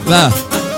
و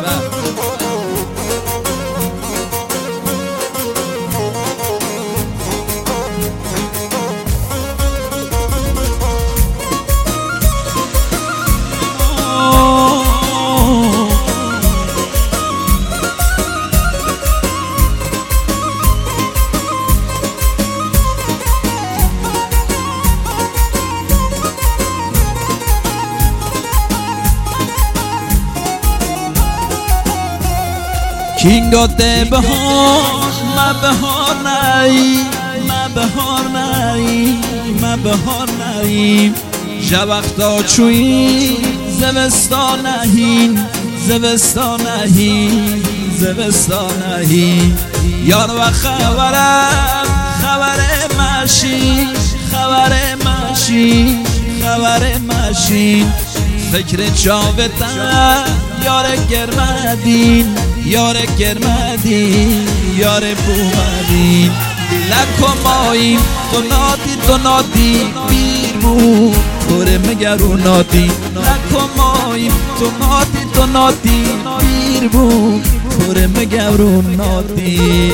کینگا ده بهار ما بهار نایی ما بهار نایی ما بهار نایی جوقتا چوی زمستان نهین زمستان نهین زمستان نهین یار و خبرم خبر ماشین خبر ماشین خبر ماشین فکر جاوتن یار گرمدین یار گرمدین یار بومدین لکو ماییم تو نادی بیر بود توره مگرون نادی لکو ماییم تو نادی بیر بود توره مگرون نادی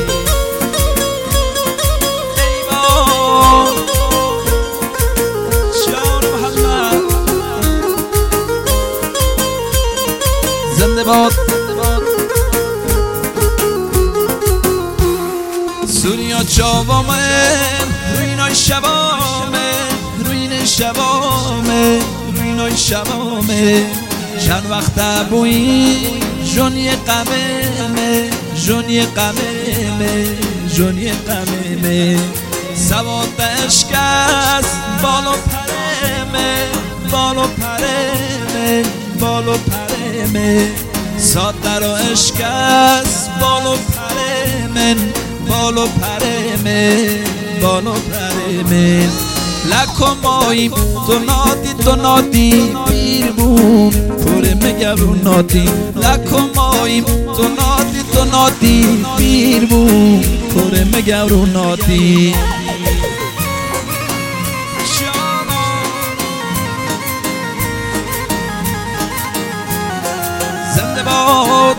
زنده باد سوریا چاوامه روینای شبامه روین شبامه روینای شبامه چند وقت بویی جونی قممه جونی قممه جونی قممه سواد اشکست بالو پرمه بالو پرمه بالو پرمه ساده رو اشکست بالو پرمن بالو پرمه بالو پرمه لکو ماییم تو نادی بیر بوم توره مگرون نادی لکو ماییم تو نادی بیر بوم توره مگرون نادی زنده باد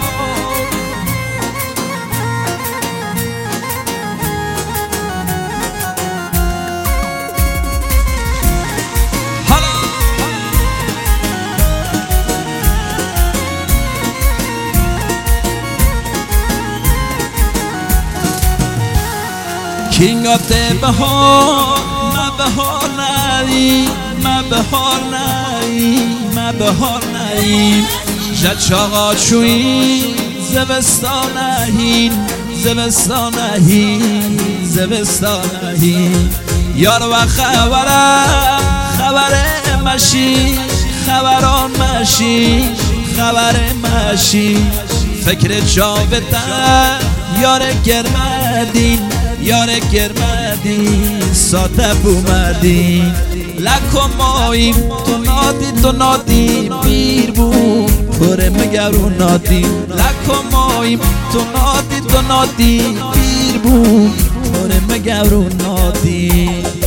کینگا ده بهار ما بهار نایی ما بهار نایی ما بهار نایی جد چاقا چوی زمستان نهین زمستان نهین زمستان نهین یار و خبرم خبر ماشین خبران ماشین خبر ماشین فکر جاوتن یار گرمدین یار گرمدین ساده بومدین لکو ماییم تو نادی بیر بود توره مگرون نادی لکو ماییم تو نادی بیر بود توره مگرون نادی